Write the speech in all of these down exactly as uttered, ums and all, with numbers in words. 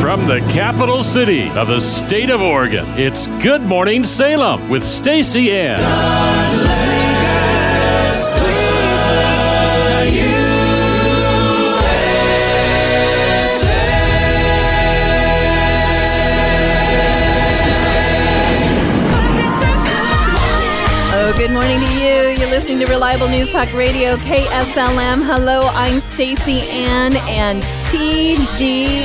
From the capital city of the state of Oregon, it's Good Morning Salem with Stacy Ann. Oh, good morning to you. You're listening to Reliable News Talk Radio, K S L M. Hello, I'm Stacy Ann and T G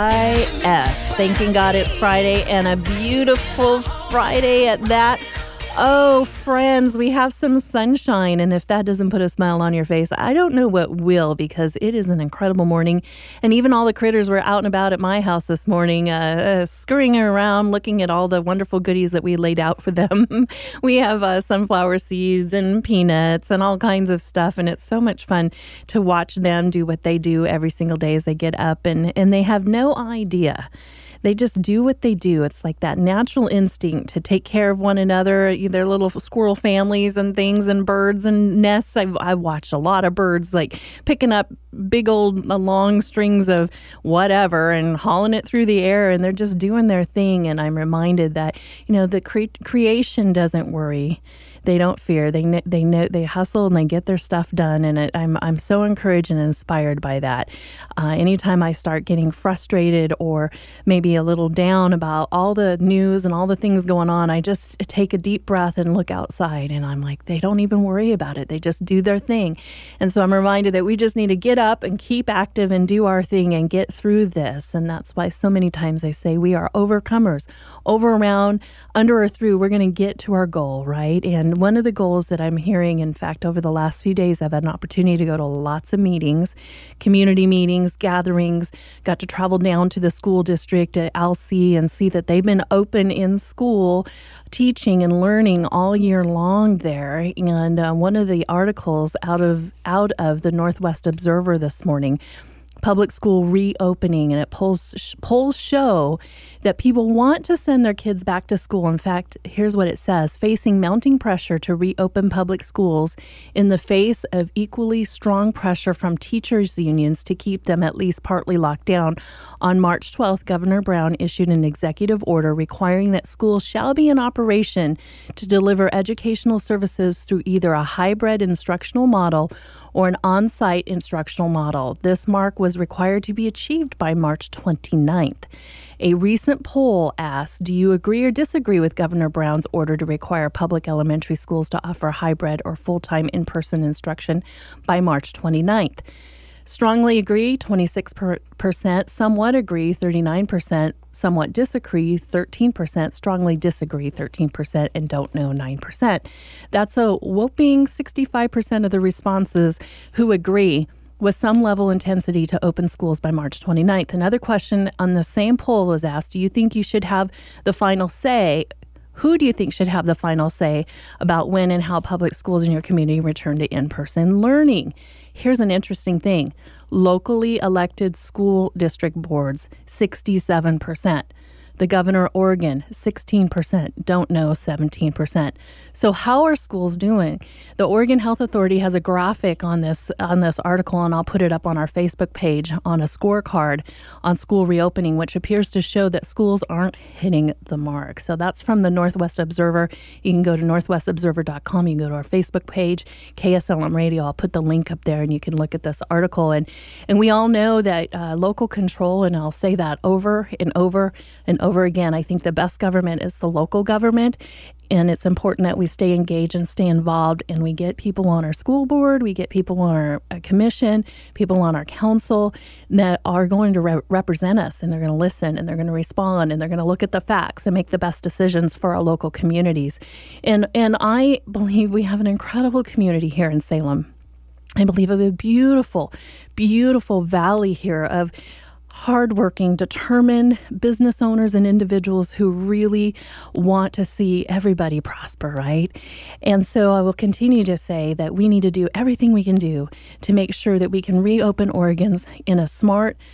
I S. Thanking God it's Friday, and a beautiful Friday at that. Oh, friends, we have some sunshine, and if that doesn't put a smile on your face, I don't know what will, because it is an incredible morning. And even all the critters were out and about at my house this morning, uh, uh, scurrying around, looking at all the wonderful goodies that we laid out for them. We have uh, sunflower seeds and peanuts and all kinds of stuff, and it's so much fun to watch them do what they do every single day as they get up, and, and they have no idea. They just do what they do. It's like that natural instinct to take care of one another, their little squirrel families and things, and birds and nests. I've, I've watched a lot of birds like picking up big old uh, long strings of whatever and hauling it through the air, and they're just doing their thing. And I'm reminded that, you know, the cre- creation doesn't worry. They don't fear. They know, they know, they hustle and they get their stuff done. And it, I'm I'm so encouraged and inspired by that. Uh, anytime I start getting frustrated or maybe a little down about all the news and all the things going on, I just take a deep breath and look outside, and I'm like, they don't even worry about it. They just do their thing. And so I'm reminded that we just need to get up and keep active and do our thing and get through this. And that's why so many times I say we are overcomers, over, around, under, or through. We're going to get to our goal, right? And one of the goals that I'm hearing, in fact, over the last few days, I've had an opportunity to go to lots of meetings, community meetings, gatherings, got to travel down to the school district at Alsea and see that they've been open in school, teaching and learning all year long there. And uh, one of the articles out of out of the Northwest Observer this morning, public school reopening, and it polls polls show that people want to send their kids back to school. In fact, here's what it says: facing mounting pressure to reopen public schools in the face of equally strong pressure from teachers' unions to keep them at least partly locked down. On March twelfth, Governor Brown issued an executive order requiring that schools shall be in operation to deliver educational services through either a hybrid instructional model or an on-site instructional model. This mark was required to be achieved by March twenty-ninth. A recent poll asked, do you agree or disagree with Governor Brown's order to require public elementary schools to offer hybrid or full-time in-person instruction by March twenty-ninth? Strongly agree, twenty-six percent, somewhat agree, thirty-nine percent, somewhat disagree, thirteen percent, strongly disagree, thirteen percent, and don't know, nine percent. That's a whopping sixty-five percent of the responses who agree with some level intensity to open schools by March twenty-ninth. Another question on the same poll was asked, do you think you should have the final say? Who do you think should have the final say about when and how public schools in your community return to in-person learning? Here's an interesting thing. Locally elected school district boards, sixty-seven percent. The governor of Oregon, sixteen percent. Don't know, seventeen percent. So how are schools doing? The Oregon Health Authority has a graphic on this on this article, and I'll put it up on our Facebook page on a scorecard on school reopening, which appears to show that schools aren't hitting the mark. So that's from the Northwest Observer. You can go to northwest observer dot com. You can go to our Facebook page, K S L M Radio. I'll put the link up there, and you can look at this article. And, and we all know that uh, local control, and I'll say that over and over and over over again. I think the best government is the local government, and it's important that we stay engaged and stay involved, and we get people on our school board, we get people on our uh, commission, people on our council that are going to re- represent us, and they're going to listen, and they're going to respond, and they're going to look at the facts and make the best decisions for our local communities. And and I believe we have an incredible community here in Salem. I believe of a beautiful, beautiful valley here of hardworking, determined business owners and individuals who really want to see everybody prosper, right? And so I will continue to say that we need to do everything we can do to make sure that we can reopen Oregon's in a smart,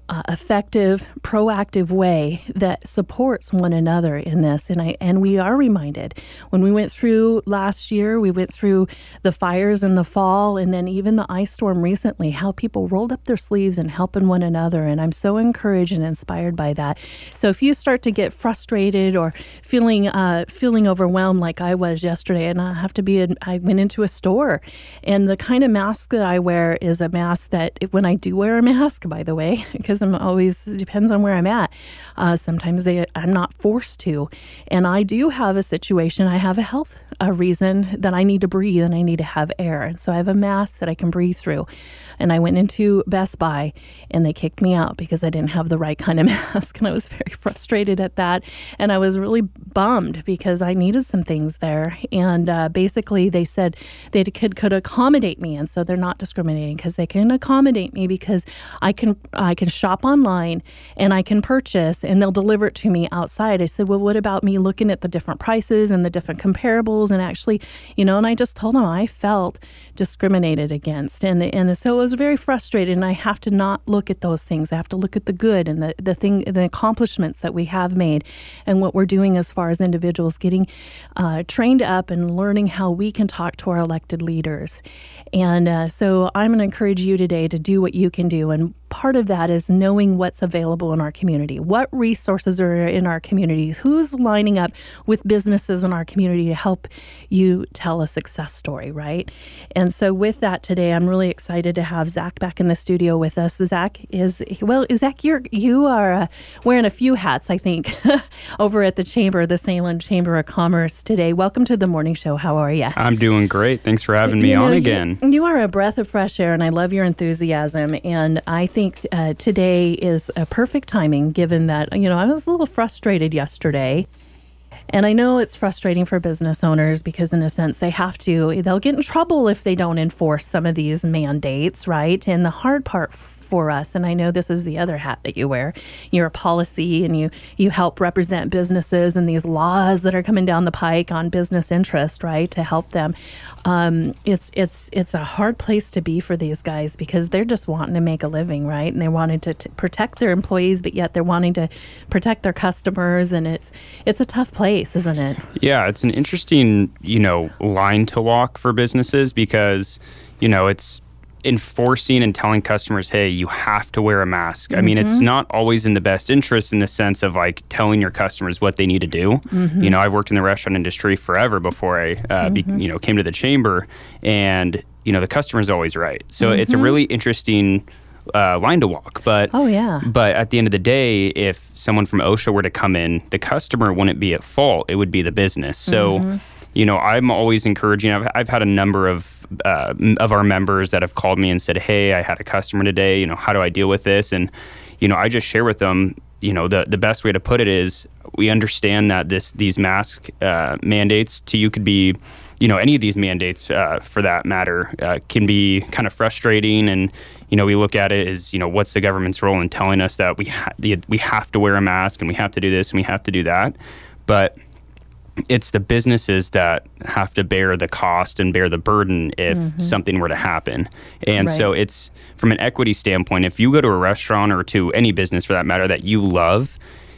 uh, effective, proactive way that supports one another in this. And I and we are reminded when we went through last year, we went through the fires in the fall, and then even the ice storm recently, how people rolled up their sleeves and helping one another. And I'm so encouraged and inspired by that. So if you start to get frustrated or feeling uh, feeling overwhelmed like I was yesterday, and I have to be, in, I went into a store, and the kind of mask that I wear is a mask that when I do wear a mask, by the way, because I'm always, it depends on where I'm at. Uh, sometimes they, I'm not forced to. And I do have a situation, I have a health a reason that I need to breathe and I need to have air. And so I have a mask that I can breathe through. And I went into Best Buy and they kicked me out because I didn't have the right kind of mask. And I was very frustrated at that. And I was really bummed because I needed some things there. And uh, basically they said they could, could accommodate me. And so they're not discriminating because they can accommodate me because I can I can shop online and I can purchase and they'll deliver it to me outside. I said, well, what about me looking at the different prices and the different comparables and actually, you know, and I just told them I felt discriminated against. And and so it was very frustrated. And I have to not look at those things. I have to look at the good and the, the thing, the accomplishments that we have made and what we're doing as far as individuals getting uh, trained up and learning how we can talk to our elected leaders. And uh, so I'm going to encourage you today to do what you can do. And part of that is knowing what's available in our community. What resources are in our communities? Who's lining up with businesses in our community to help you tell a success story, right? And so with that today, I'm really excited to have Zach back in the studio with us. Zach is, well, Zach, you're, you are uh, wearing a few hats, I think, over at the Chamber, the Salem Chamber of Commerce today. Welcome to the morning show. How are you? I'm doing great. Thanks for having me you know, on again. You, you are a breath of fresh air, and I love your enthusiasm. And I think I think uh, today is a perfect timing, given that, you know, I was a little frustrated yesterday. And I know it's frustrating for business owners because, in a sense, they have to, they'll get in trouble if they don't enforce some of these mandates, right? And the hard part for us, and I know this is the other hat that you wear, you're a policy and you, you help represent businesses and these laws that are coming down the pike on business interest, right, to help them. Um, it's it's it's a hard place to be for these guys because they're just wanting to make a living, right? And they wanted to t- protect their employees, but yet they're wanting to protect their customers, and it's it's a tough place, isn't it? Yeah, it's an interesting, you know, line to walk for businesses because, you know, it's enforcing and telling customers, hey, you have to wear a mask. Mm-hmm. I mean, it's not always in the best interest in the sense of like telling your customers what they need to do. Mm-hmm. You know, I've worked in the restaurant industry forever before I, uh, mm-hmm. be, you know, came to the chamber, and, you know, the customer's always right. So mm-hmm. it's a really interesting uh, line to walk. But, oh, yeah. But at the end of the day, if someone from OSHA were to come in, the customer wouldn't be at fault. It would be the business. So, mm-hmm. you know, I'm always encouraging. I've, I've had a number of Uh, of our members that have called me and said, hey, I had a customer today, you know, how do I deal with this? And, you know, I just share with them, you know, the, the best way to put it is we understand that this these mask uh, mandates to you could be, you know, any of these mandates uh, for that matter uh, can be kind of frustrating. And, you know, we look at it as, you know, what's the government's role in telling us that we, ha- the, we have to wear a mask and we have to do this and we have to do that. But it's the businesses that have to bear the cost and bear the burden if mm-hmm. something were to happen. And right. so it's from an equity standpoint, if you go to a restaurant or to any business for that matter that you love,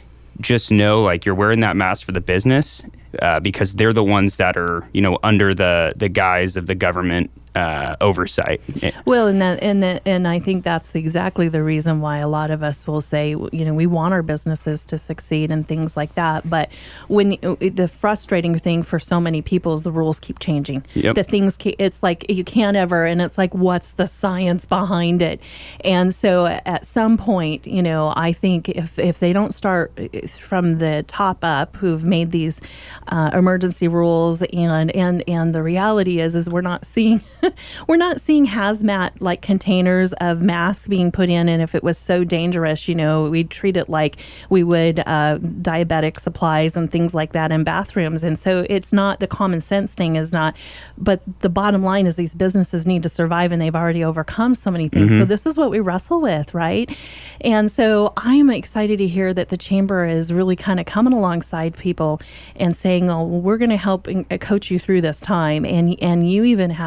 just know like you're wearing that mask for the business uh, because they're the ones that are, you know, under the, the guise of the government uh, oversight. Well, and that, and that, and I think that's exactly the reason why a lot of us will say, you know, we want our businesses to succeed and things like that. But when the frustrating thing for so many people is the rules keep changing. Yep. The things, it's like you can't ever, and it's like, what's the science behind it? And so at some point, you know, I think if if they don't start from the top up, who've made these uh, emergency rules, and and and the reality is, is we're not seeing. We're not seeing hazmat like containers of masks being put in, and if it was so dangerous, you know, we'd treat it like we would uh, diabetic supplies and things like that in bathrooms. And so it's not, the common sense thing is not, but the bottom line is these businesses need to survive, and they've already overcome so many things. Mm-hmm. So this is what we wrestle with, right? And so I'm excited to hear that the Chamber is really kind of coming alongside people and saying, oh, well, we're going to help coach you through this time. And, and you even have some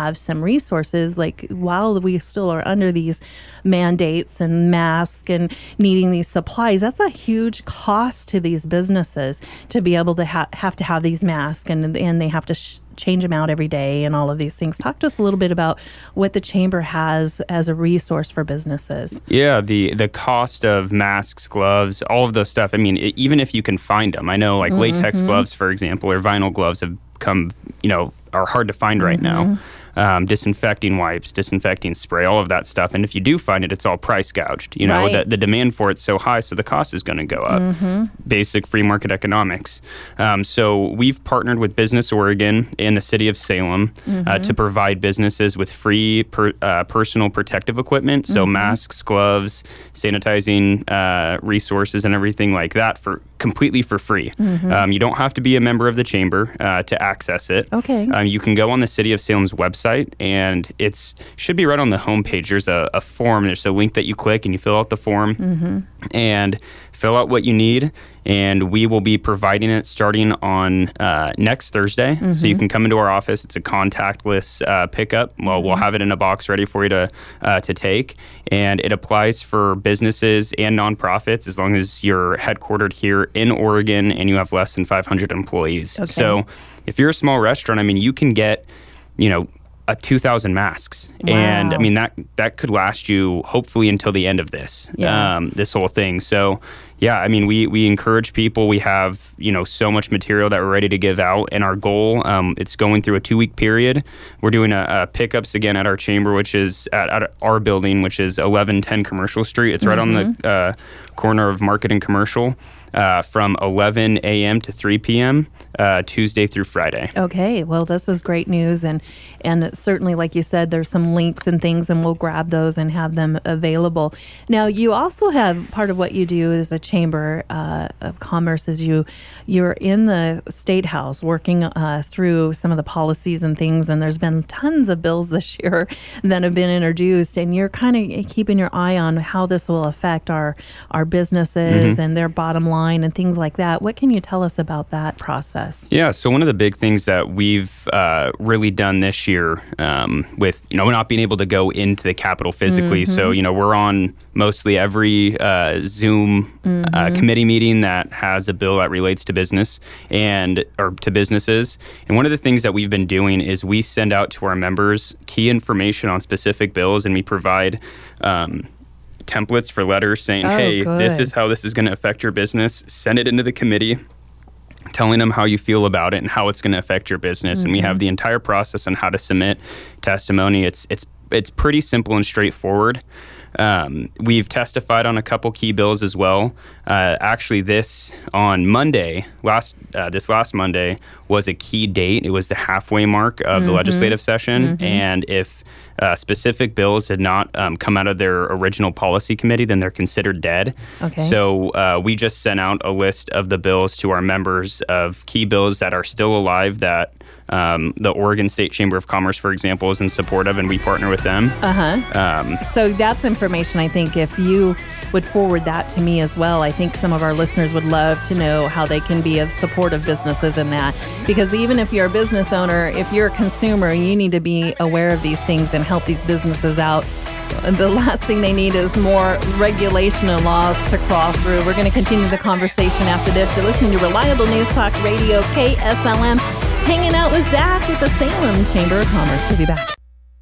resources, like while we still are under these mandates and masks and needing these supplies, that's a huge cost to these businesses to be able to ha- have to have these masks, and and they have to sh- change them out every day and all of these things. Talk to us a little bit about what the Chamber has as a resource for businesses. Yeah, the the cost of masks, gloves, all of those stuff. I mean, it, even if you can find them, I know like mm-hmm. latex gloves, for example, or vinyl gloves have come, you know, are hard to find right mm-hmm. now. Um, disinfecting wipes, disinfecting spray, all of that stuff. And if you do find it, it's all price gouged. You know, right. the, the demand for it's so high, so the cost is going to go up. Mm-hmm. Basic free market economics. Um, so we've partnered with Business Oregon and the city of Salem mm-hmm. uh, to provide businesses with free per, uh, personal protective equipment. So mm-hmm. masks, gloves, sanitizing uh, resources, and everything like that for completely for free. Mm-hmm. Um, you don't have to be a member of the Chamber uh, to access it. Okay. Um, you can go on the City of Salem's website, and it's should be right on the homepage. There's a, a form. There's a link that you click, and you fill out the form, mm-hmm. and fill out what you need, and we will be providing it starting on uh, next Thursday. Mm-hmm. So you can come into our office. It's a contactless uh, pickup. Well, mm-hmm. we'll have it in a box ready for you to uh, to take, and it applies for businesses and nonprofits as long as you're headquartered here in Oregon and you have less than five hundred employees. Okay. So if you're a small restaurant, I mean, you can get, you know, a two thousand masks. Wow. And I mean, that that could last you hopefully until the end of this, yeah. um, this whole thing. So yeah, I mean, we, we encourage people. We have, you know, so much material that we're ready to give out. And our goal, um, it's going through a two week period. We're doing a, a pickups again at our chamber, which is at, at our building, which is eleven ten Commercial Street. It's right mm-hmm. on the uh, corner of Market and Commercial. Uh, from eleven a.m. to three p.m. Uh, Tuesday through Friday. Okay, well, this is great news, and and certainly, like you said, there's some links and things, and we'll grab those and have them available. Now, you also have part of what you do as a Chamber uh, of Commerce is you you're in the State House working uh, through some of the policies and things, and there's been tons of bills this year that have been introduced, and you're kind of keeping your eye on how this will affect our our businesses mm-hmm. and their bottom line and things like that. What can you tell us about that process? Yeah, so one of the big things that we've uh, really done this year um, with, you know, not being able to go into the Capitol physically, mm-hmm. so, you know, we're on mostly every uh, Zoom mm-hmm. uh, committee meeting that has a bill that relates to business and or to businesses. And one of the things that we've been doing is we send out to our members key information on specific bills, and we provide um, templates for letters saying, oh, hey, good. This is how this is going to affect your business. Send it into the committee, telling them how you feel about it and how it's going to affect your business. Mm-hmm. And we have the entire process on how to submit testimony. It's it's it's pretty simple and straightforward. Um, we've testified on a couple key bills as well. Uh, actually, this on Monday, last uh, this last Monday was a key date. It was the halfway mark of mm-hmm. the legislative session, mm-hmm. and if Uh, specific bills did not um, come out of their original policy committee, then they're considered dead. Okay. So uh, we just sent out a list of the bills to our members of key bills that are still alive that um, the Oregon State Chamber of Commerce, for example, is in support of, and we partner with them. Uh-huh. Um, so that's information, I think, if you would forward that to me as well, I think some of our listeners would love to know how they can be of support of businesses in that. Because even if you're a business owner, if you're a consumer, you need to be aware of these things and help these businesses out. The last thing they need is more regulation and laws to crawl through. We're going to continue the conversation after this. You're listening to Reliable News Talk Radio, K S L M, hanging out with Zach with the Salem Chamber of Commerce. We'll be back.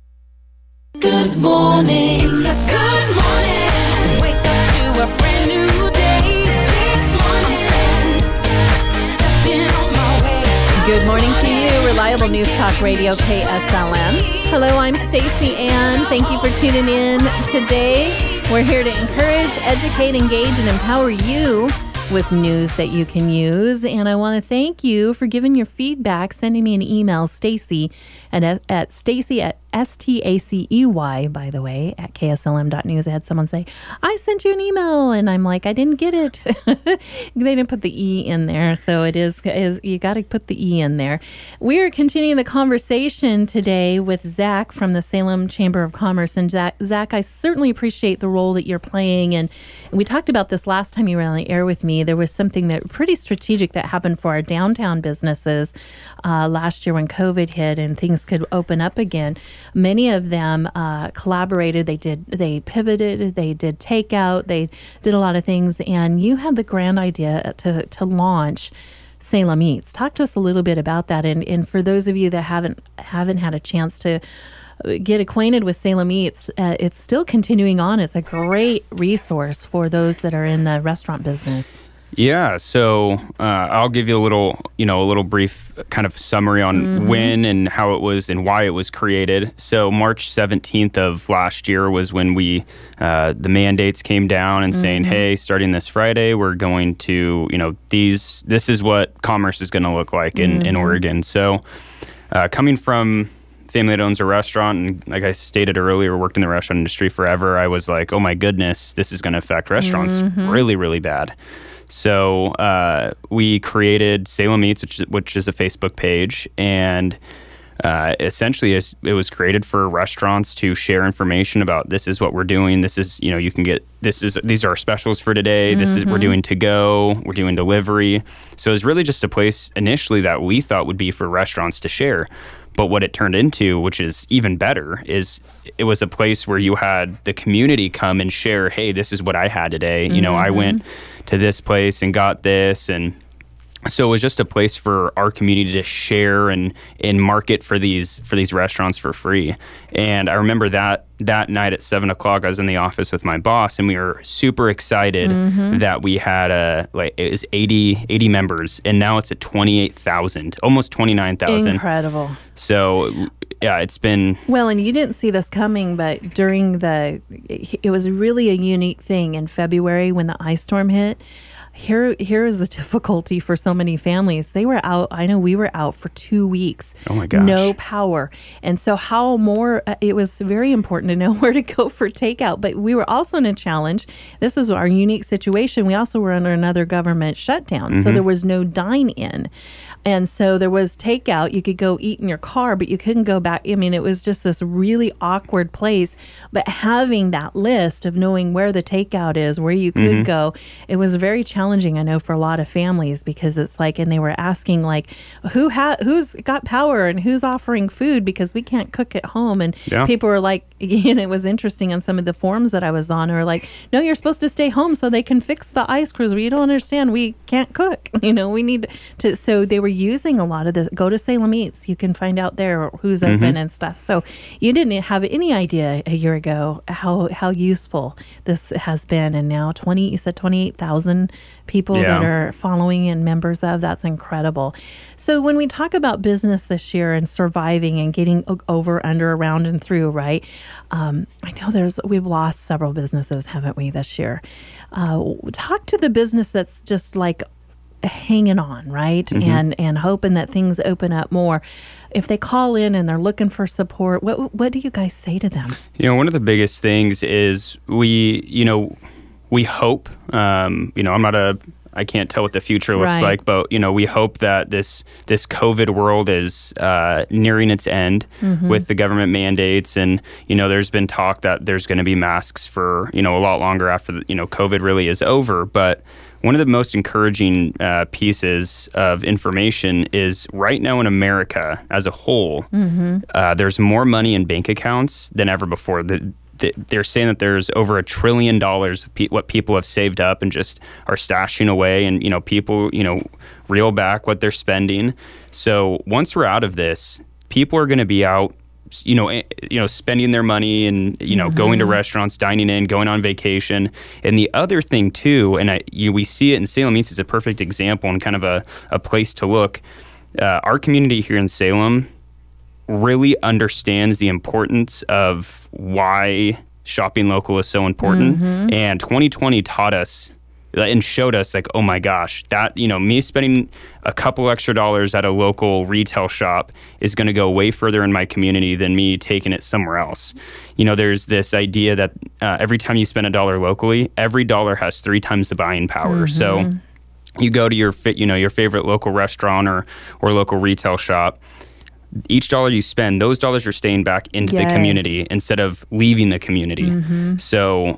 Good morning. It's a good morning. Wake up to a brand new day. This morning, stepping on my way. Good morning to you. Reliable News Talk Radio, K S L M. Hello, I'm Stacey Ann. Thank you for tuning in today. We're here to encourage, educate, engage, and empower you with news that you can use. And I want to thank you for giving your feedback, sending me an email, Stacey, at, at Stacey at S T A C E Y, by the way, at K S L M dot news. I had someone say, I sent you an email, and I'm like, I didn't get it. They didn't put the E in there, so it is, is you got to put the E in there. We are continuing the conversation today with Zach from the Salem Chamber of Commerce. And Zach, Zach, I certainly appreciate the role that you're playing. And, and we talked about this last time you were on the air with me. There was something that pretty strategic that happened for our downtown businesses uh, last year when COVID hit and things business could open up again. Many of them uh, collaborated. They did. They pivoted. They did takeout. They did a lot of things. And you had the grand idea to to launch Salem Eats. Talk to us a little bit about that. And and for those of you that haven't haven't had a chance to get acquainted with Salem Eats, uh, it's still continuing on. It's a great resource for those that are in the restaurant business. Yeah, so uh, I'll give you a little, you know, a little brief kind of summary on mm-hmm. when and how it was and why it was created. So March seventeenth of last year was when we, uh, the mandates came down and mm-hmm. saying, hey, starting this Friday, we're going to, you know, these, this is what commerce is going to look like in, mm-hmm. in Oregon. So uh, coming from family that owns a restaurant, and like I stated earlier, worked in the restaurant industry forever, I was like, oh my goodness, this is going to affect restaurants mm-hmm. really, really bad. So uh, we created Salem Eats, which, which is a Facebook page, and uh, essentially it was created for restaurants to share information about this is what we're doing. This is, you know, you can get, this is, these are our specials for today. Mm-hmm. This is, we're doing to go, we're doing delivery. So it was really just a place initially that we thought would be for restaurants to share. But what it turned into, which is even better, is it was a place where you had the community come and share, hey, this is what I had today. Mm-hmm. You know, I went to this place and got this. And so it was just a place for our community to share and, and market for these for these restaurants for free. And I remember that that night at seven o'clock, I was in the office with my boss, and we were super excited mm-hmm. that we had a like it was eighty, eighty members, and now it's at twenty-eight thousand, almost twenty-nine thousand. Incredible. So yeah, it's been well, and you didn't see this coming, but during the it was really a unique thing in February when the ice storm hit. Here, here is the difficulty for so many families. They were out. I know we were out for two weeks. Oh my gosh! No power, and so how more? Uh, it was very important to know where to go for takeout. But we were also in a challenge. This is our unique situation. We also were under another government shutdown, mm-hmm. so there was no dine-in. And so there was takeout. You could go eat in your car, but you couldn't go back. I mean, it was just this really awkward place. But having that list of knowing where the takeout is, where you could mm-hmm. go, it was very challenging, I know, for a lot of families, because it's like, and they were asking like, who ha- who's got power and who's offering food, because we can't cook at home. And yeah. people were like, and it was interesting on some of the forums that I was on, are like, no, you're supposed to stay home so they can fix the ice crews. Well, you don't understand. We can't cook. You know, we need to. So they were using a lot of this. Go to Salem Eats. You can find out there who's mm-hmm. open and stuff. So you didn't have any idea a year ago how how useful this has been. And now twenty, you said twenty-eight thousand people yeah. that are following and members of. That's incredible. So when we talk about business this year and surviving and getting over, under, around, and through, right? Um, I know there's we've lost several businesses, haven't we, this year? Uh, talk to the business that's just like hanging on, right? Mm-hmm. And and hoping that things open up more. If they call in and they're looking for support, what what do you guys say to them? You know, one of the biggest things is we, you know, we hope, um, you know, I'm not a, I can't tell what the future looks right. like, but, you know, we hope that this this COVID world is uh, nearing its end mm-hmm. with the government mandates. And, you know, there's been talk that there's going to be masks for, you know, a lot longer after, the, you know, COVID really is over. But one of the most encouraging uh, pieces of information is right now in America as a whole, mm-hmm. uh, there's more money in bank accounts than ever before. The, the, they're saying that there's over a trillion dollars of pe- what people have saved up and just are stashing away, and you know people you know reel back what they're spending. So once we're out of this, people are going to be out, you know, you know, spending their money and, you know, mm-hmm. going to restaurants, dining in, going on vacation. And the other thing too, and I, you, we see it in Salem Eats is a perfect example and kind of a, a place to look. Uh, our community here in Salem really understands the importance of why shopping local is so important. Mm-hmm. And twenty twenty taught us and showed us like, oh my gosh, that, you know, me spending a couple extra dollars at a local retail shop is going to go way further in my community than me taking it somewhere else. You know, there's this idea that uh, every time you spend a dollar locally, every dollar has three times the buying power. Mm-hmm. So you go to your, you know, your favorite local restaurant or, or local retail shop. Each dollar you spend, those dollars are staying back into yes. the community instead of leaving the community. Mm-hmm. So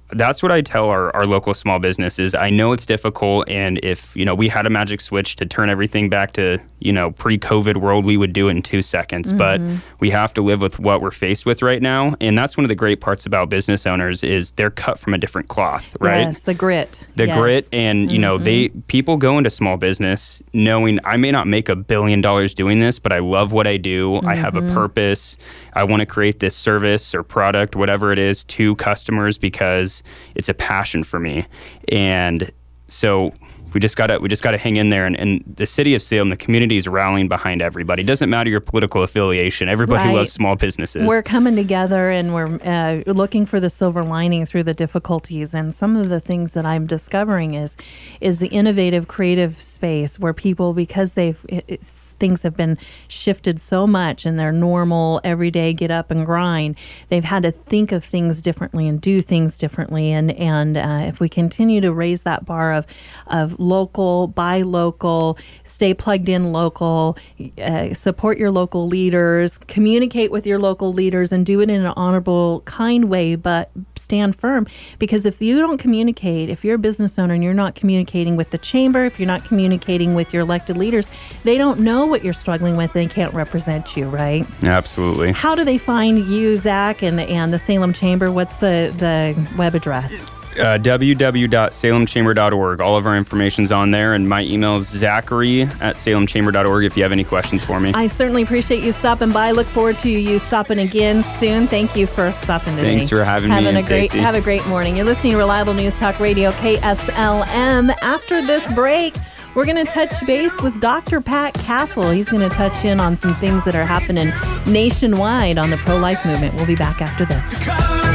that's what I tell our, our local small businesses. I know it's difficult, and if, you know, we had a magic switch to turn everything back to, you know, pre-COVID world, we would do it in two seconds. Mm-hmm. But we have to live with what we're faced with right now. And that's one of the great parts about business owners is they're cut from a different cloth, right? Yes, the grit. The yes. grit. And, you mm-hmm. know, they people go into small business knowing I may not make a billion dollars doing this, but I love what I do. Mm-hmm. I have a purpose. I want to create this service or product, whatever it is, to customers because it's a passion for me. And so we just gotta we just gotta hang in there, and, and the city of Salem, the community is rallying behind everybody. It doesn't matter your political affiliation. Everybody right. loves small businesses. We're coming together, and we're uh, looking for the silver lining through the difficulties. And some of the things that I'm discovering is is the innovative, creative space where people, because they've it, it's, things have been shifted so much in their normal everyday get up and grind, they've had to think of things differently and do things differently. And and uh, if we continue to raise that bar of of local, buy local, stay plugged in local, uh, support your local leaders, communicate with your local leaders, and do it in an honorable, kind way, but stand firm. Because if you don't communicate, if you're a business owner and you're not communicating with the chamber, if you're not communicating with your elected leaders, they don't know what you're struggling with and can't represent you, right? Absolutely. How do they find you, Zach, and, and the Salem Chamber? What's the, the web address? Uh, w w w dot salem chamber dot org. All of our information's on there, and my email is zachary at salem chamber dot org if you have any questions for me. I certainly appreciate you stopping by. Look forward to you stopping again soon. Thank you for stopping today. Thanks for having having me, a great Stacey. Have a great morning. You're listening to Reliable News Talk Radio, K S L M. After this break, we're going to touch base with Doctor Pat Castle. He's going to touch in on some things that are happening nationwide on the pro-life movement. We'll be back after this.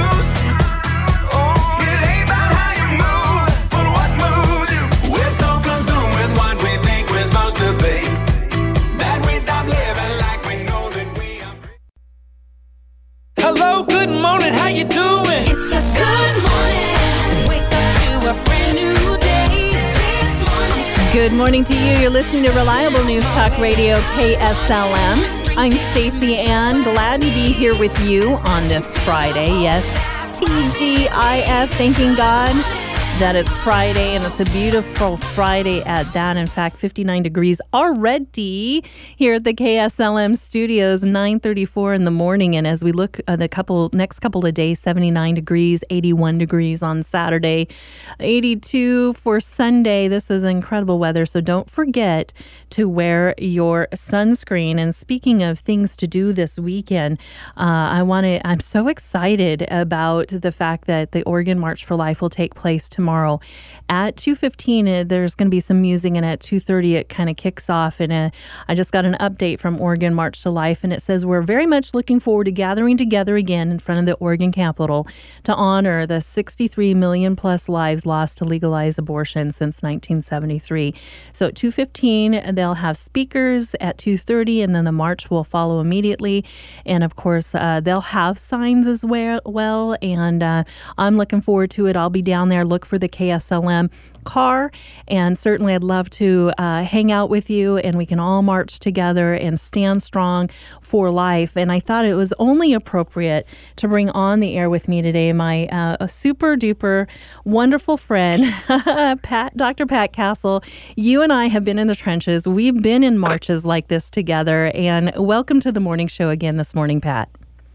Hello, good morning, how you doing? It's a good morning. Wake up to a brand new day. This morning. Good morning to you. You're listening to Reliable News Talk Radio, K S L M. I'm Stacey Ann. Glad to be here with you on this Friday. Yes, T G I F. Thanking God that it's Friday, and it's a beautiful Friday at that. In fact, fifty-nine degrees already here at the K S L M studios, nine thirty-four in the morning. And as we look at the couple next couple of days, seventy-nine degrees, eighty-one degrees on Saturday, eighty-two for Sunday. This is incredible weather, so don't forget to wear your sunscreen. And speaking of things to do this weekend, uh, I want to. I'm so excited about the fact that the Oregon March for Life will take place tomorrow. Tomorrow at two fifteen. Uh, there's going to be some music, and at two thirty it kind of kicks off. And uh, I just got an update from Oregon March to Life, and it says we're very much looking forward to gathering together again in front of the Oregon Capitol to honor the sixty-three million plus lives lost to legalize abortion since nineteen seventy-three. So at two fifteen they'll have speakers at two thirty, and then the march will follow immediately. And of course uh, they'll have signs as well. well and uh, I'm looking forward to it. I'll be down there. Look for the K S L M car, and certainly I'd love to uh, hang out with you, and we can all march together and stand strong for life. And I thought it was only appropriate to bring on the air with me today my uh, super duper wonderful friend, Pat, Doctor Pat Castle. You and I have been in the trenches. We've been in marches like this together, and welcome to the morning show again this morning, Pat.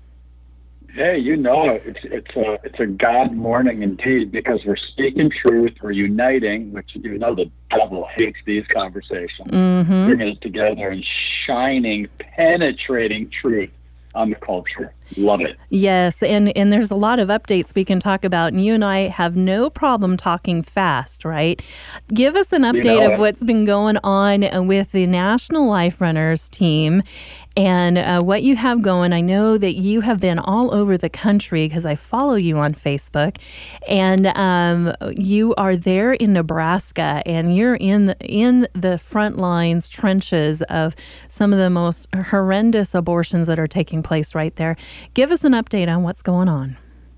Hey, you know it. It's it's a it's a God morning indeed, because we're speaking truth, we're uniting, which you know the devil hates these conversations. Mm-hmm. Bringing it together and shining, penetrating truth on the culture. Love it. Yes, and, and there's a lot of updates we can talk about, and you and I have no problem talking fast, right? Give us an update You know of it. what's been going on with the National Life Runners team and uh, what you have going. I know that you have been all over the country because I follow you on Facebook, and um, you are there in Nebraska, and you're in the, in the front lines, trenches of some of the most horrendous abortions that are taking place right there. Give us an update on what's going on.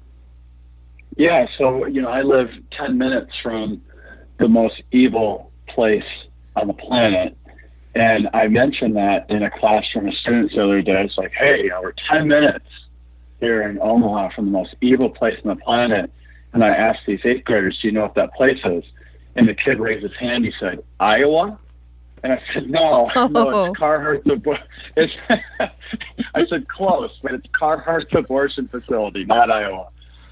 Yeah, so, you know, I live ten minutes from the most evil place on the planet. And I mentioned that in a classroom of students the other day. It's like, hey, we're ten minutes here in Omaha from the most evil place on the planet. And I asked these eighth graders, do you know what that place is? And the kid raised his hand. He said, Iowa? And I said, no, Oh. no, it's Carhartt's abortion. It's I said, close, but it's Carhartt's abortion facility, not Iowa.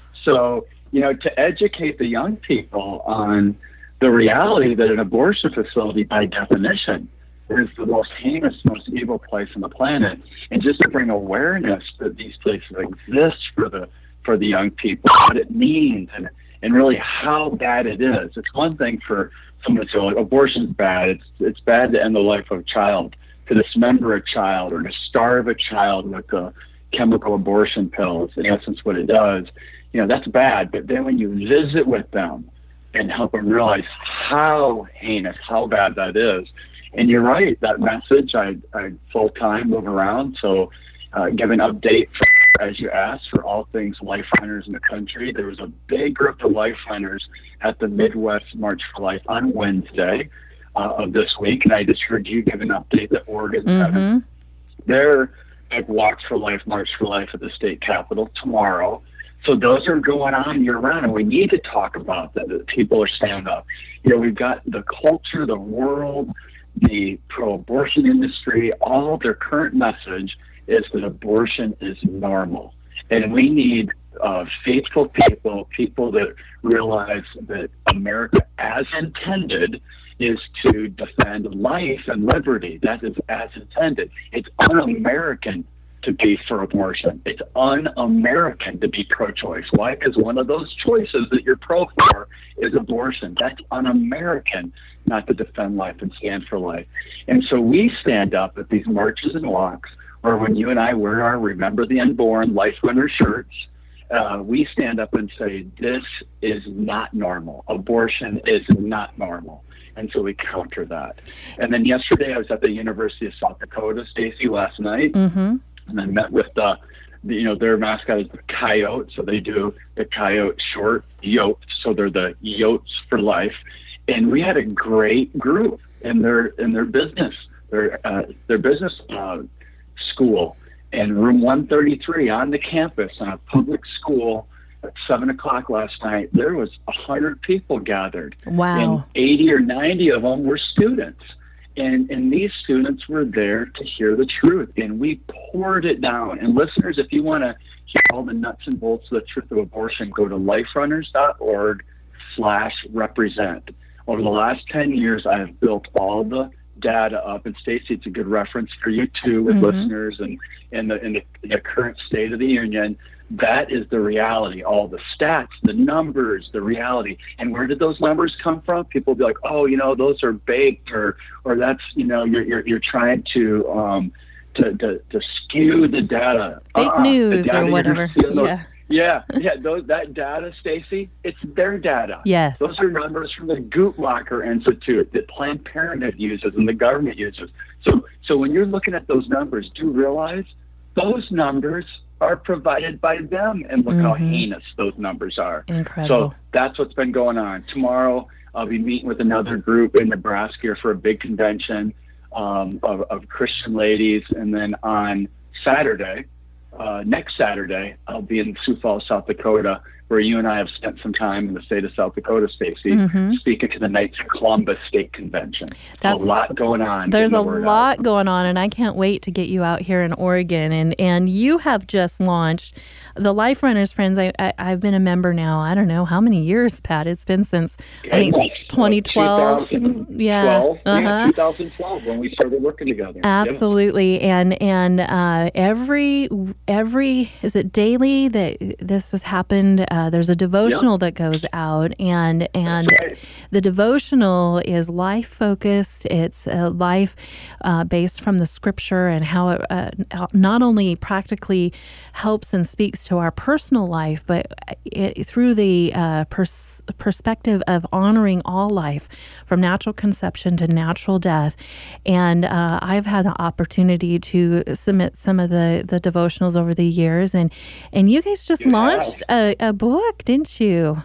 So, you know, to educate the young people on the reality that an abortion facility, by definition, is the most heinous, most evil place on the planet, and just to bring awareness that these places exist for the for the young people, what it means, and and really how bad it is. It's one thing for someone to say, well, abortion's bad. It's it's bad to end the life of a child, to dismember a child, or to starve a child with the chemical abortion pills. In essence, what it does, you know, that's bad. But then when you visit with them and help them realize how heinous, how bad that is, and you're right, that message, I, I full time move around, so uh, give an update for, as you asked, for all things Life Runners in the country. There was a big group of Life Runners at the Midwest March for Life on Wednesday uh, of this week, and I just heard you give an update that Oregon's Mm-hmm. having their big Walks for Life, March for Life at the state capitol tomorrow. So those are going on year round, and we need to talk about that, that people are standing up. You know, we've got the culture, the world, the pro-abortion industry, all their current message is that abortion is normal. And we need uh, faithful people, people that realize that America, as intended, is to defend life and liberty. That is as intended. It's un-American to be for abortion. It's un-American to be pro-choice. Why? Because one of those choices that you're pro for is abortion. That's un-American not to defend life and stand for life. And so we stand up at these marches and walks, or when you and I wear our Remember the Unborn Life Runner shirts, uh, we stand up and say, this is not normal. Abortion is not normal. And so we counter that. And then yesterday I was at the University of South Dakota, Stacy, last night, Mm-hmm. and I met with the, the, you know, their mascot is the coyote, so they do the coyote short yotes, so they're the yotes for life. And we had a great group in their in their business, their uh, their business uh, school, in room one thirty-three on the campus in a public school at seven o'clock last night. There was a hundred people gathered. Wow. And eighty or ninety of them were students. And, and these students were there to hear the truth, and we poured it down. And listeners, if you want to hear all the nuts and bolts of the truth of abortion, go to liferunners.org slash represent. Over the last ten years, I have built all the data up, and Stacy, it's a good reference for you too, with Mm-hmm. listeners and in the, in the in the current state of the union. That is the reality, all the stats, the numbers, the reality. And where did those numbers come from? People will be like, oh, you know, those are baked, or or that's, you know, you're you're, you're trying to um to, to to skew the data. Fake Uh-uh. The news data or you're whatever. seeing those- Yeah. Yeah, yeah, those, that data, Stacy, it's their data. Yes. Those are numbers from the Guttmacher Institute that Planned Parenthood uses and the government uses. So, so when you're looking at those numbers, do realize those numbers are provided by them, and look how Mhm. heinous those numbers are. Incredible. So that's what's been going on. Tomorrow, I'll be meeting with another group in Nebraska for a big convention um, of, of Christian ladies, and then on Saturday, Uh, next Saturday, I'll be in Sioux Falls, South Dakota, where you and I have spent some time in the state of South Dakota, Stacy, Mhm. speaking to the Knights of Columbus State Convention. That's- a lot going on. There's a getting the word lot out. going on, and I can't wait to get you out here in Oregon. And, and you have just launched the Life Runners, friends. I, I, I've been a member now, I don't know how many years, Pat. It's been since, I think, Goodness, twenty twelve. two thousand twelve. Yeah. Yeah, Uh-huh. two thousand twelve when we started working together. Yeah. Absolutely, and and uh, every every is it daily that this has happened? Uh, there's a devotional that goes out, and and That's right. the devotional is life focused. It's a life uh, based from the scripture, and how it uh, not only practically helps and speaks to our personal life, but it, through the uh, pers- perspective of honoring all life from natural conception to natural death. And uh, I've had the opportunity to submit some of the, the devotionals over the years, and and you guys just You launched a, a book, didn't you?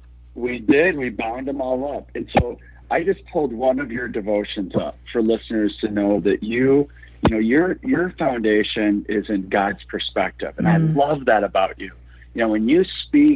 We did. We bound them all up. And so I just pulled one of your devotions up for listeners to know that you, you know, your your foundation is in God's perspective. And Mm. I love that about you. You know, when you speak,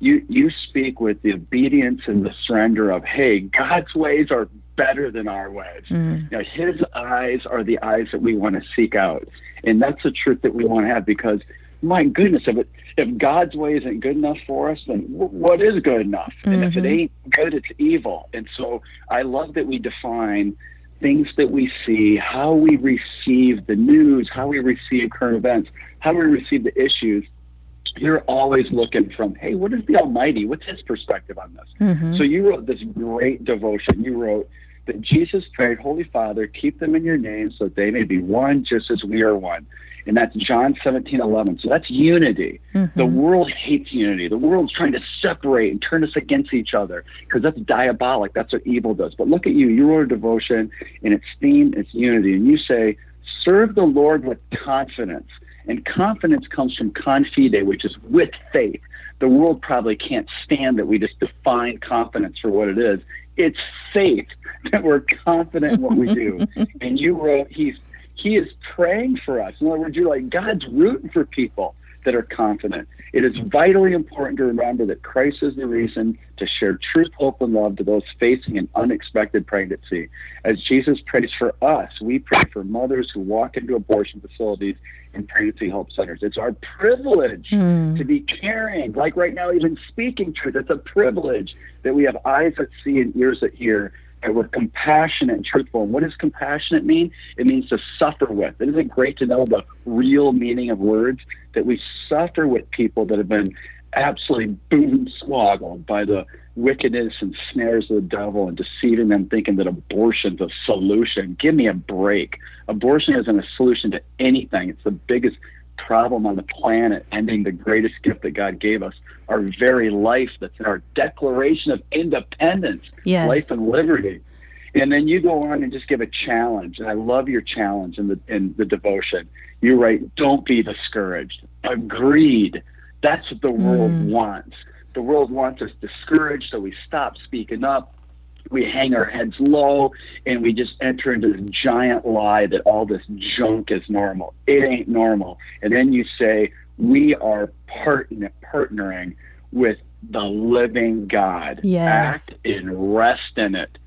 you you speak with the obedience and the surrender of, hey, God's ways are better than our ways. Mm. You know, his eyes are the eyes that we want to seek out. And that's the truth that we want to have, because my goodness, if it, if God's way isn't good enough for us, then w- what is good enough? Mm-hmm. And if it ain't good, it's evil. And so I love that we define things that we see, how we receive the news, how we receive current events, how we receive the issues. You're always looking from, hey, what is the Almighty? What's his perspective on this? Mm-hmm. So you wrote this great devotion. You wrote that Jesus prayed, Holy Father, keep them in your name so that they may be one just as we are one. And that's John seventeen eleven. So that's unity. Mm-hmm. The world hates unity. The world's trying to separate and turn us against each other, because that's diabolic. That's what evil does. But look at you. You wrote a devotion, and its theme is unity. And you say, serve the Lord with confidence. And confidence comes from confide, which is with faith. The world probably can't stand that we just define confidence for what it is. It's faith that we're confident in what we do. And you wrote, he's He is praying for us. In other words, you're like, God's rooting for people that are confident. It is vitally important to remember that Christ is the reason to share truth, hope, and love to those facing an unexpected pregnancy. As Jesus prays for us, we pray for mothers who walk into abortion facilities and pregnancy help centers. It's our privilege mm. to be caring, like right now, even speaking truth. It's a privilege that we have eyes that see and ears that hear, that we're compassionate and truthful. And what does compassionate mean? It means to suffer with. Isn't it great to know the real meaning of words? That we suffer with people that have been absolutely boom-swoggled by the wickedness and snares of the devil and deceiving them, thinking that abortion's a solution. Give me a break. Abortion isn't a solution to anything. It's the biggest problem on the planet, ending the greatest gift that God gave us, our very life that's in our Declaration of Independence, yes. life and liberty. And then you go on and just give a challenge. And I love your challenge in the in the devotion. You write, don't be discouraged. Agreed. That's what the world mm. wants. The world wants us discouraged, so we stop speaking up. We hang our heads low, and we just enter into this giant lie that all this junk is normal. It ain't normal. And then you say, we are partner, partnering with the living God. Yes. Act and rest in it.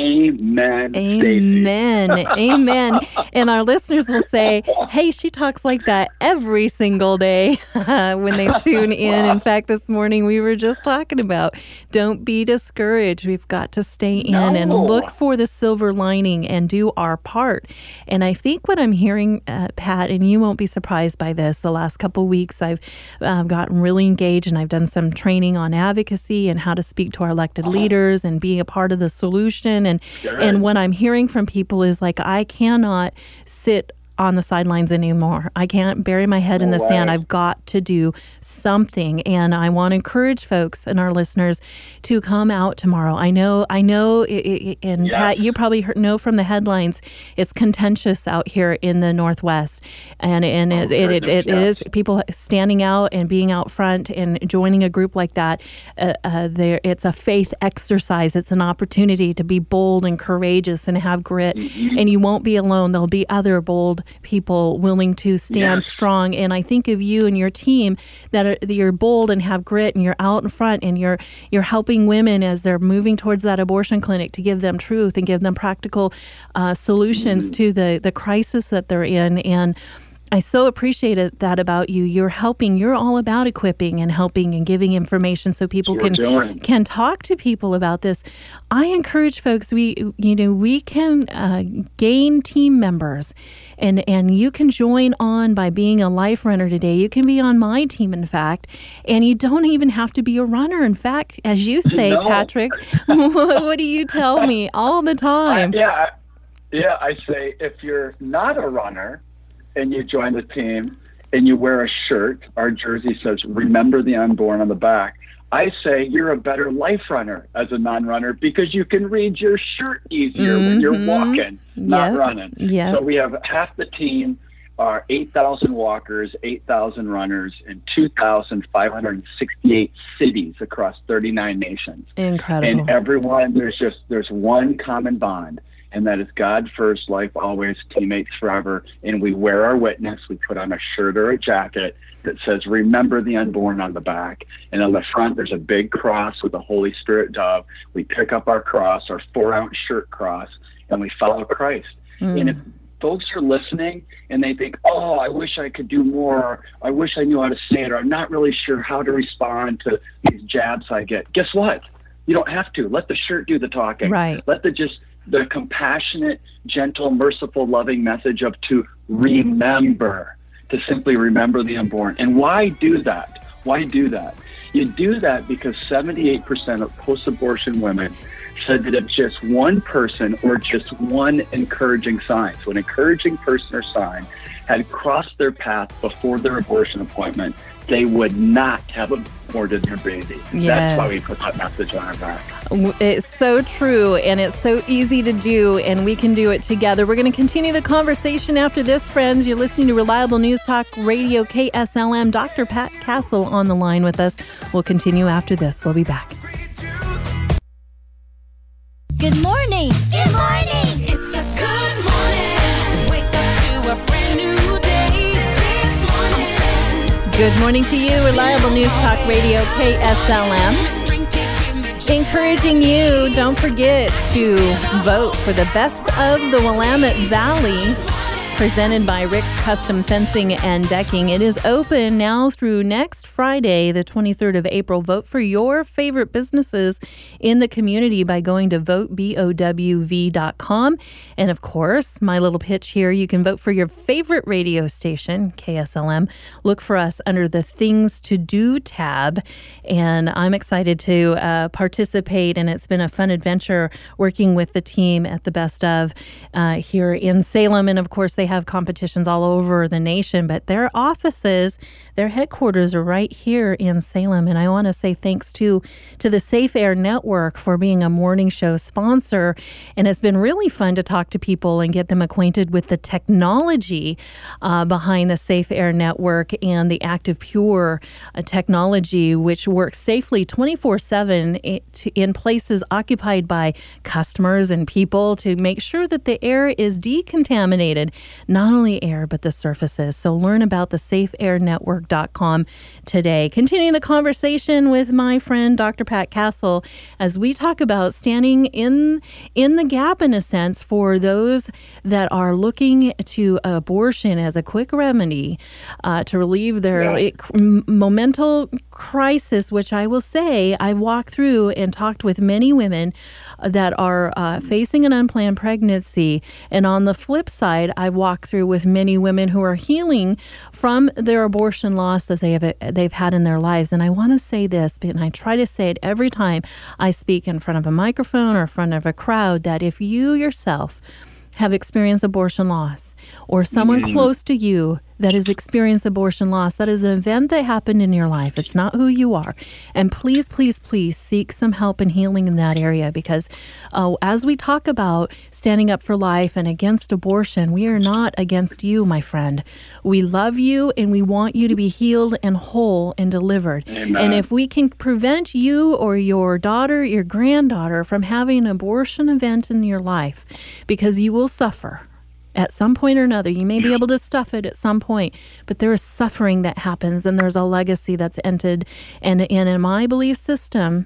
Amen. Amen. Amen. And our listeners will say, hey, she talks like that every single day when they tune in. In fact, this morning we were just talking about don't be discouraged. We've got to stay in no. and look for the silver lining and do our part. And I think what I'm hearing, uh, Pat, and you won't be surprised by this, the last couple of weeks I've uh, gotten really engaged, and I've done some training on advocacy and how to speak to our elected uh-huh. leaders and being a part of the solution. And Good. and what I'm hearing from people is like, I cannot sit on the sidelines anymore. I can't bury my head no in the way. sand. I've got to do something. And I want to encourage folks and our listeners to come out tomorrow. I know, I know, it, it, and yeah. Pat, you probably heard, know from the headlines, it's contentious out here in the Northwest. And, and oh, it, it, it, it, it is people standing out and being out front and joining a group like that. Uh, uh, there, it's a faith exercise. It's an opportunity to be bold and courageous and have grit. Mm-hmm. And you won't be alone. There'll be other bold people willing to stand yes. strong. And I think of you and your team that, are, that you're bold and have grit, and you're out in front, and you're you're helping women as they're moving towards that abortion clinic to give them truth and give them practical uh, solutions mm-hmm. to the, the crisis that they're in. And I so appreciated that about you. You're helping. You're all about equipping and helping and giving information so people can doing. can talk to people about this. I encourage folks. We you know we can uh, gain team members, and and you can join on by being a life runner today. You can be on my team, in fact, and you don't even have to be a runner. In fact, as you say, no. Patrick, what do you tell me all the time? I, yeah, yeah. I say if you're not a runner and you join the team and you wear a shirt, our jersey says, remember the unborn on the back. I say you're a better life runner as a non-runner because you can read your shirt easier mm-hmm. when you're walking, not yep. running. Yep. So we have half the team are eight thousand walkers, eight thousand runners in two thousand five hundred sixty-eight cities across thirty-nine nations. Incredible. And everyone, there's just, there's one common bond. and that is God first, life always, teammates forever. And we wear our witness. We put on a shirt or a jacket that says, remember the unborn on the back. And on the front, there's a big cross with a Holy Spirit dove. We pick up our cross, our four-ounce shirt cross, and we follow Christ. Mm. And if folks are listening and they think, oh, I wish I could do more. I wish I knew how to say it, or I'm not really sure how to respond to these jabs I get. Guess what? You don't have to. Let the shirt do the talking. Right. Let the just the compassionate, gentle, merciful, loving message of to remember, to simply remember the unborn. And why do that? Why do that? You do that because seventy-eight percent of post-abortion women said that if just one person or just one encouraging sign, so an encouraging person or sign, had crossed their path before their abortion appointment, they would not have aborted their baby. Yes. That's why we put that message on our back. It's so true, and it's so easy to do, and we can do it together. We're going to continue the conversation after this, friends. You're listening to Reliable News Talk Radio, K S L M. Doctor Pat Castle on the line with us. We'll continue after this. We'll be back. Good morning. Good morning. It's a good morning. Wake up to a brand new day. This morning. Good morning to you. Reliable News Talk Radio, K S L M. Encouraging you, don't forget to vote for the Best of the Willamette Valley, presented by Rick's Custom Fencing and Decking. It is open now through next Friday, the twenty-third of April. Vote for your favorite businesses in the community by going to vote bow v dot com. And of course, my little pitch here, you can vote for your favorite radio station, K S L M. Look for us under the Things to Do tab. And I'm excited to uh, participate, and it's been a fun adventure working with the team at the Best of uh, here in Salem. And of course, they have competitions all over the nation, but their offices, their headquarters are right here in Salem. And I want to say thanks to, to the Safe Air Network for being a morning show sponsor. And it's been really fun to talk to people and get them acquainted with the technology uh, behind the Safe Air Network and the Active Pure uh, technology, which works safely twenty-four seven in places occupied by customers and people to make sure that the air is decontaminated. Not only air, but the surfaces. So learn about the safe air network dot com today. Continuing the conversation with my friend, Doctor Pat Castle, as we talk about standing in in the gap, in a sense, for those that are looking to abortion as a quick remedy uh, to relieve their yeah. it, m- momental crisis, which I will say I've walked through and talked with many women that are uh, facing an unplanned pregnancy. And on the flip side, I've walked through with many women who are healing from their abortion loss that they have they've had in their lives. And I want to say this, and I try to say it every time I speak in front of a microphone or in front of a crowd, that if you yourself have experienced abortion loss, or someone mm-hmm. close to you that has experienced abortion loss, that is an event that happened in your life. It's not who you are. And please, please, please seek some help and healing in that area, because uh, as we talk about standing up for life and against abortion, we are not against you, my friend. We love you, and we want you to be healed and whole and delivered. Amen. And if we can prevent you or your daughter, your granddaughter from having an abortion event in your life, because you will suffer at some point or another. You may be able to stuff it at some point, but there is suffering that happens, and there's a legacy that's ended. And, and in my belief system,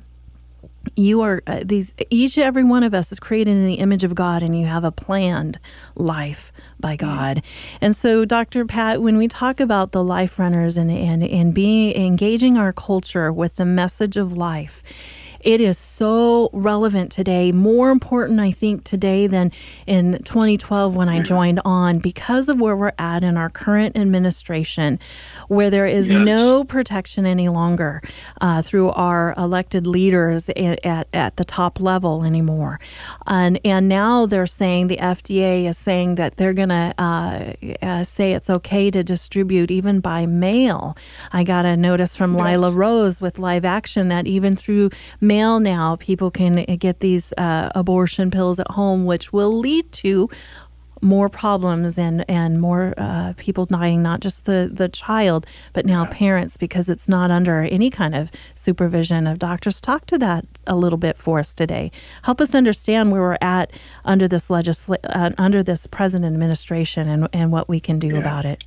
you are uh, these each and every one of us is created in the image of God, and you have a planned life by God. And so, Doctor Pat, when we talk about the life runners and and and being engaging our culture with the message of life, it is so relevant today, more important, I think, today than in twenty twelve when I joined on, because of where we're at in our current administration, where there is yes. no protection any longer uh, through our elected leaders at, at, at the top level anymore. And, and now they're saying, the F D A is saying that they're going to uh, uh, say it's okay to distribute even by mail. I got a notice from yeah. Lila Rose with Live Action that even through mail now, people can get these uh, abortion pills at home, which will lead to more problems and and more uh, people dying, not just the the child, but now parents, because it's not under any kind of supervision of doctors. Talk to that a little bit for us today. Help us understand where we're at under this legisla- uh, under this present administration and and what we can do Yeah. about it.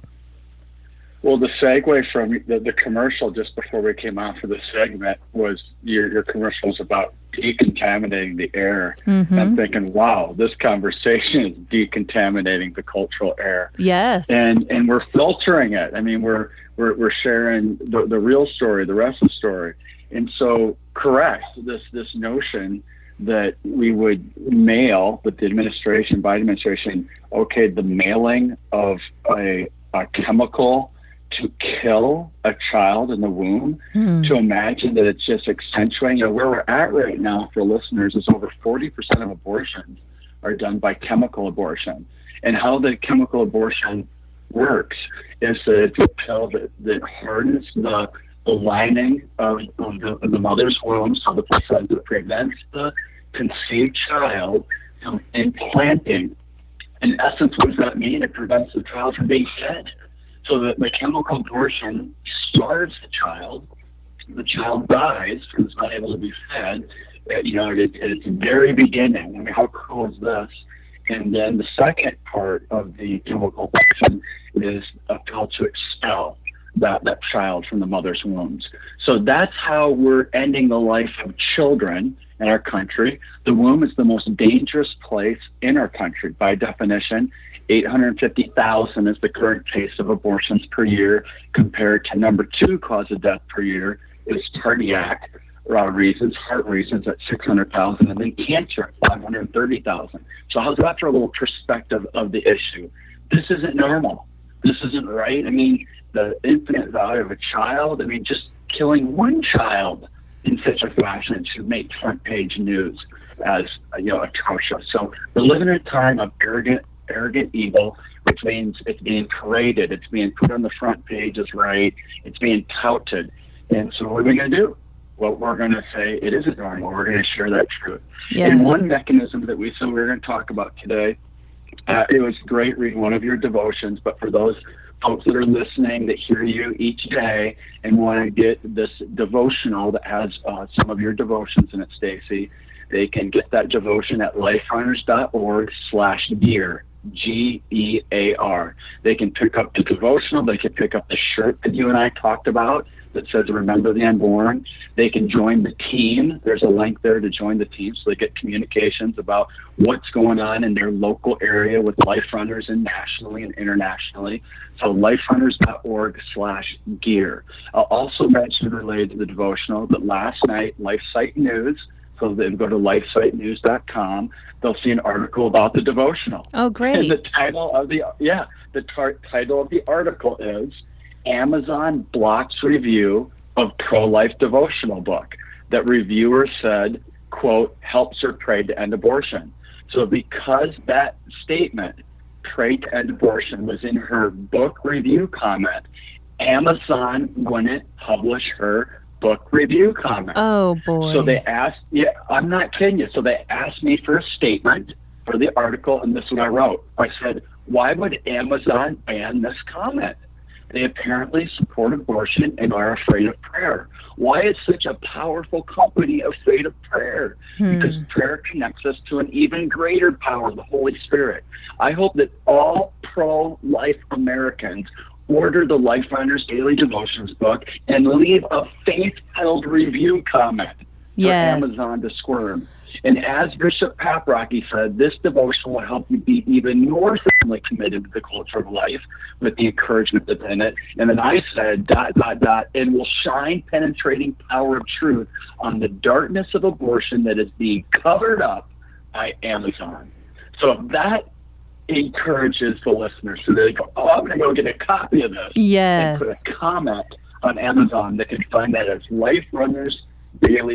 Well, the segue from the, the commercial just before we came on for this segment was your, your commercial was about decontaminating the air. Mm-hmm. I'm thinking, wow, this conversation is decontaminating the cultural air. Yes. And and we're filtering it. I mean, we're we're, we're sharing the, the real story, the rest of the story. And so, correct, this this notion that we would mail, that the administration, Biden administration, okayed the mailing of a, a chemical to kill a child in the womb, Hmm. to imagine that it's just accentuating. You know, where we're at right now for listeners is over forty percent of abortions are done by chemical abortion. And how the chemical abortion works is that it's a pill that, that hardens the, the lining of, of, the, of the mother's womb, so the placenta prevents the conceived child from implanting. In essence, what does that mean? It prevents the child from being fed. So that the chemical abortion starves the child. The child dies because it's not able to be fed. Uh, you know, at, at its very beginning. I mean, how cool is this? And then the second part of the chemical abortion is a pill to expel that, that child from the mother's wombs. So that's how we're ending the life of children in our country. The womb is the most dangerous place in our country by definition. eight hundred fifty thousand is the current case of abortions per year, compared to number two cause of death per year is cardiac uh, reasons, heart reasons at six hundred thousand, and then cancer at five hundred thirty thousand. So how's that for a little perspective of the issue? This isn't normal. This isn't right. I mean, the infinite value of a child, I mean, just killing one child in such a fashion should make front page news as, you know, atrocious. So we're living in a time of arrogant arrogant evil, which means it's being paraded, it's being put on the front page as right, it's being touted. And so what are we going to do? Well, we're going to say it isn't normal. We're going to share that truth. Yes. And one mechanism that we said we were going to talk about today, uh, it was great reading one of your devotions, but for those folks that are listening that hear you each day and want to get this devotional that has uh, some of your devotions in it, Stacy, they can get that devotion at liferunners.org slash gear. G E A R. They can pick up the devotional. They can pick up the shirt that you and I talked about that says Remember the Unborn. They can join the team. There's a link there to join the team so they get communications about what's going on in their local area with Life Runners and nationally and internationally. So liferunners.org slash gear. I'll also mention related to the devotional that last night, LifeSite News, so they go to lifesite news dot com. They'll see an article about the devotional. Oh, great. And the title of the yeah, the tar- title of the article is Amazon blocks review of pro-life devotional book that reviewer said, quote, helps her pray to end abortion. So because that statement, pray to end abortion, was in her book review comment, Amazon wouldn't publish her book review comment. Oh, boy. So they asked, yeah, I'm not kidding you. So they asked me for a statement for the article, and this is what I wrote. I said, why would Amazon ban this comment? They apparently support abortion and are afraid of prayer. Why is such a powerful company afraid of prayer? Hmm. Because prayer connects us to an even greater power, the Holy Spirit. I hope that all pro-life Americans order the Life Runners Daily Devotions book and leave a faith-filled review comment for Yes. Amazon to squirm. And as Bishop Paprocki said, this devotion will help you be even more firmly committed to the culture of life with the encouragement that's in it. And then I said, dot, dot, dot, and will shine penetrating power of truth on the darkness of abortion that is being covered up by Amazon. So if that encourages the listeners, so they go, oh, I'm going to go get a copy of this. Yes. And put a comment on Amazon. They can find that as Life Runners Daily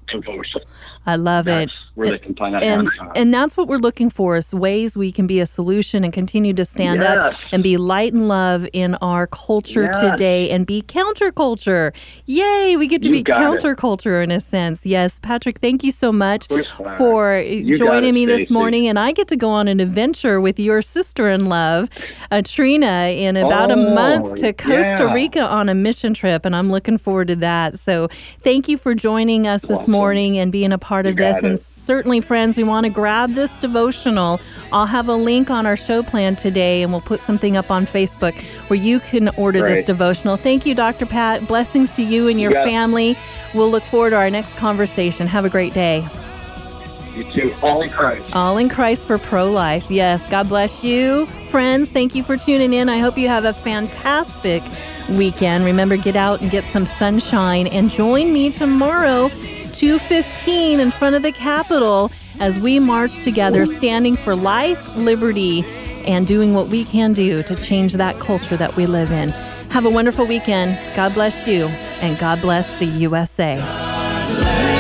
devotion. I love That's it. where they can find that And, answer. and that's what we're looking for is ways we can be a solution and continue to stand up Yes. and be light and love in our culture Yes. today and be counterculture. Yay, we get to You be got it. counterculture in a sense. Yes, Patrick, thank you so much Push back. for You got joining it, me this Stacey. morning. And I get to go on an adventure with your sister-in-law, uh, Trina, in about a Oh, month to Costa yeah. Rica on a mission trip. And I'm looking forward to that. So thank you for joining us this Awesome. morning and being a part You of this. got And it. certainly, friends, we want to grab this devotional. I'll have a link on our show plan today, and we'll put something up on Facebook where you can order this Great. devotional. Thank you, Doctor Pat. Blessings to you and your got it. family. We'll look forward to our next conversation. Have a great day. You too. All in Christ. All in Christ for pro-life. Yes, God bless you. Friends, thank you for tuning in. I hope you have a fantastic weekend. Remember, get out and get some sunshine. And join me tomorrow, two fifteen, in front of the Capitol as we march together, standing for life, liberty, and doing what we can do to change that culture that we live in. Have a wonderful weekend. God bless you, and God bless the U S A.